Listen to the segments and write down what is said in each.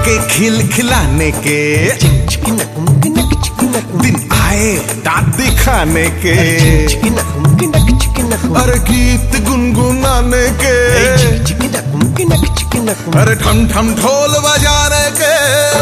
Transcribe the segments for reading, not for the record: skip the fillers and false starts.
के खिल खिलाने के, दिन आए दांत दिखाने के, अरे गीत गुनगुनाने के, अरे ठम ठम ढोल बजाने के।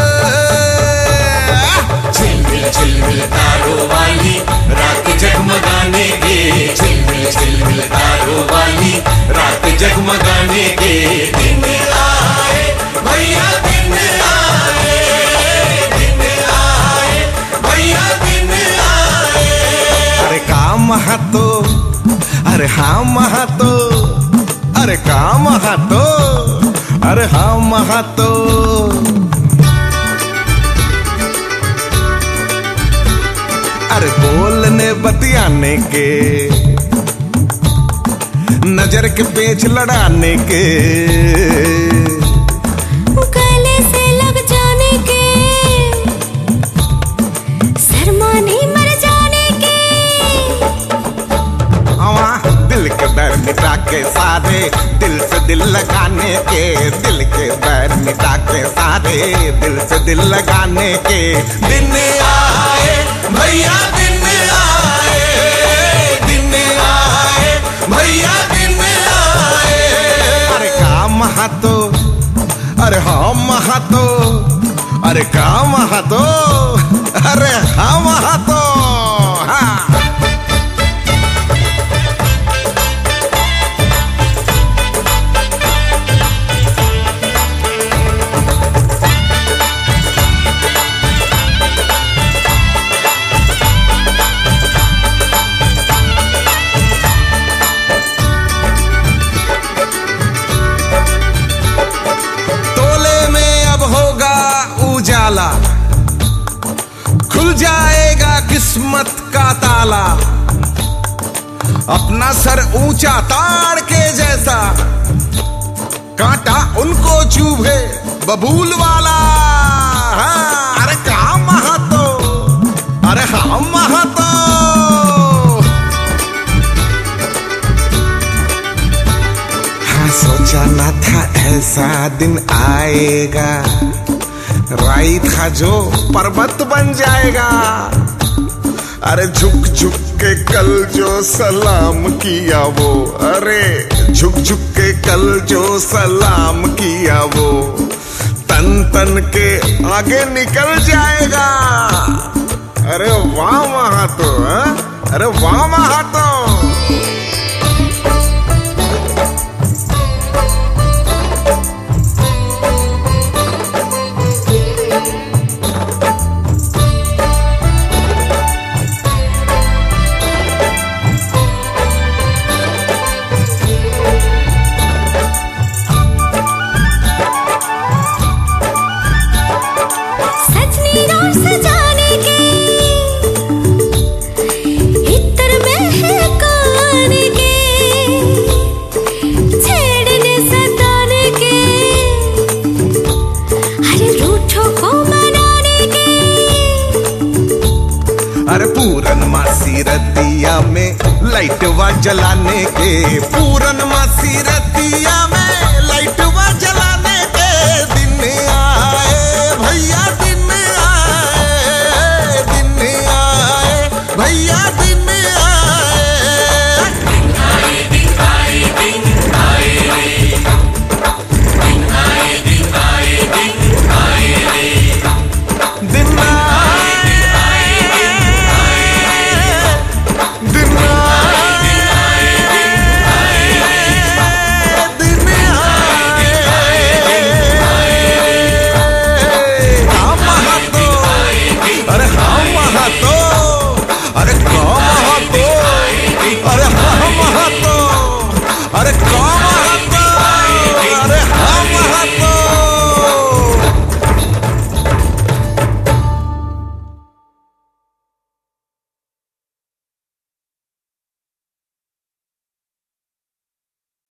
झिलमिल तारों वाली रात जगमगाने के, झिलमिल तारों वाली रात जगमगाने के। दिन आए भैया दिन आए, दिन आए भैया दिन आए। अरे काम हाथो, अरे हाँ महातो, अरे काम हाथो, अरे हाँ महातो। अरे बोलने बतियाने के, नजर के पेच लड़ाने के, गले से लग जाने के, शर्माने मर जाने के। दिल के बैर मिटा के सारे, दिल से दिल लगाने के, दिल के बैर मिटा के सारे, दिल से दिल लगाने के। दिन आए भैया दिन आए, दिन आए भैया दिन आए। अरे काम हाथो, अरे हम हाथो, अरे काम हाथो, अरे हम हाथो। हाँ। उजाला खुल जाएगा किस्मत का ताला, अपना सर ऊंचा ताड़ के जैसा, कांटा उनको चुभे बबूल वाला। हाँ, अरे काम महातो, अरे हम महातो। हाँ सोचा ना था ऐसा दिन आएगा, राई था जो पर्वत बन जाएगा। अरे झुक झुक के कल जो सलाम किया वो, अरे झुक झुक के कल जो सलाम किया वो, तन तन के आगे निकल जाएगा। अरे वाह महातो, अरे वाह महातो। अरे पूरन मासी रतिया में लाइटवा जलाने के, पूरन